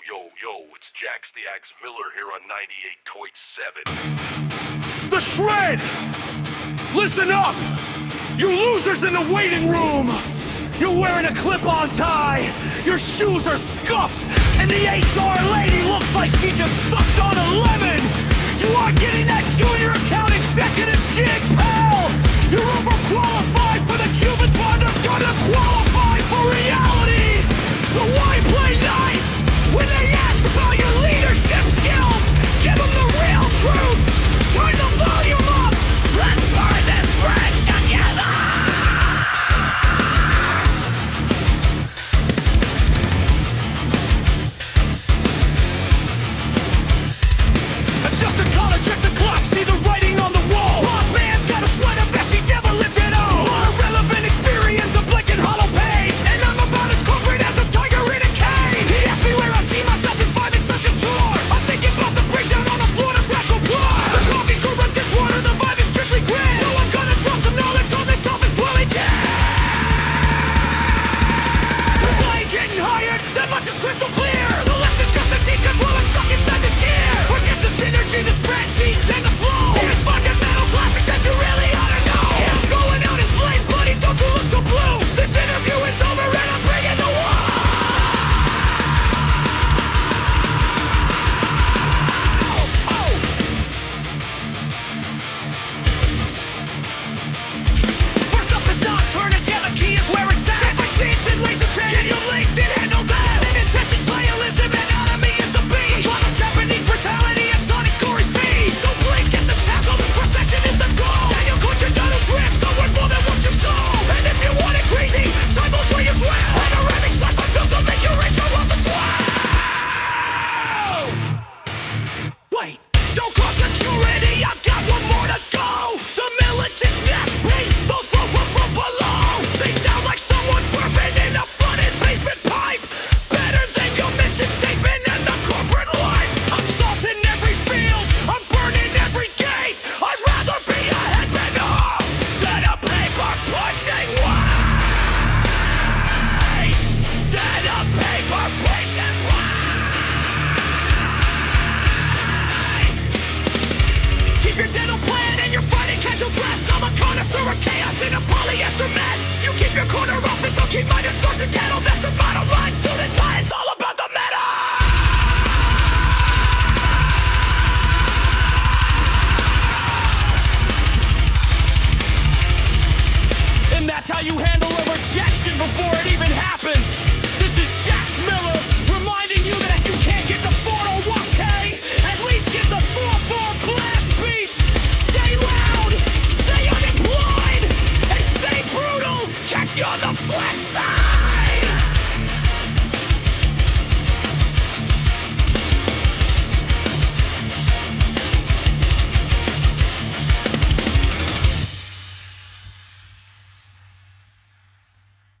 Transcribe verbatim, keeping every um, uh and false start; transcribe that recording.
yo, yo, it's Jax the Axe Miller here on ninety-eight point seven. The Shred! Listen up! You losers in the waiting room! You're wearing a clip-on tie, your shoes are scuffed, and the H R lady looks like she just sucked on a lemon! You aren't getting that junior account executive gig, pal! You're overqualified for the Cuban bond, are gonna qualify for reality! So why play nice when they ask about your leadership skills? Give them the real truth! Turn the volume up! Let's burn this bridge together! Just a collar, check the clock, see the writing on the wall. Boss man's got a sweater vest he's never lived at all. More irrelevant experience, a blank and hollow page. And I'm about as corporate as a tiger in a cage. He asked me where I see myself in five, it's such a chore. I'm thinking about the breakdown on the floor to fresh pour. The coffee's for a dishwater, the vibe is strictly grit. So I'm gonna drop some knowledge on this office dwelling dead. Cause I ain't getting hired, that much is crystal clear. So let's discuss the details while I'm stuck inside this gear. Forget the synergy, the spreadsheets, and the flow. Here's fundamental classics that you really ought to know. Yeah, I'm going out in flames, buddy, don't you look so blue. This interview is over and I'm bringing the war. First up is Nocturnus, yeah, the key is where it's at. Different scenes and laser pen, can you LinkedIn handle that? Then in testing nihilism, anatomy is the beat. Follow Japanese brutality and sonic gory feast. Don't blink at the chapel, the procession is the goal. Daniel Conchadano's rips are worth more than what you sold. And if you want it crazy, time goes where you dwell. Panoramic sci-fi film to make you rich or off the swell. Wait, don't cross security, I've got one more to go. The militant's nest beat, those flow from below. They sound like someone burping in a flooded basement pipe. Better than your mission statement and the corporate life. I'm salting every field, I'm burning every gate. I'd rather be a headbanger than a paper pushing weight. Than a paper pushing weight. Keep your dental plan and your Friday casual dress. I'm a connoisseur of chaos in a polyester mess. You keep your corner office, I'll keep my distortion dental.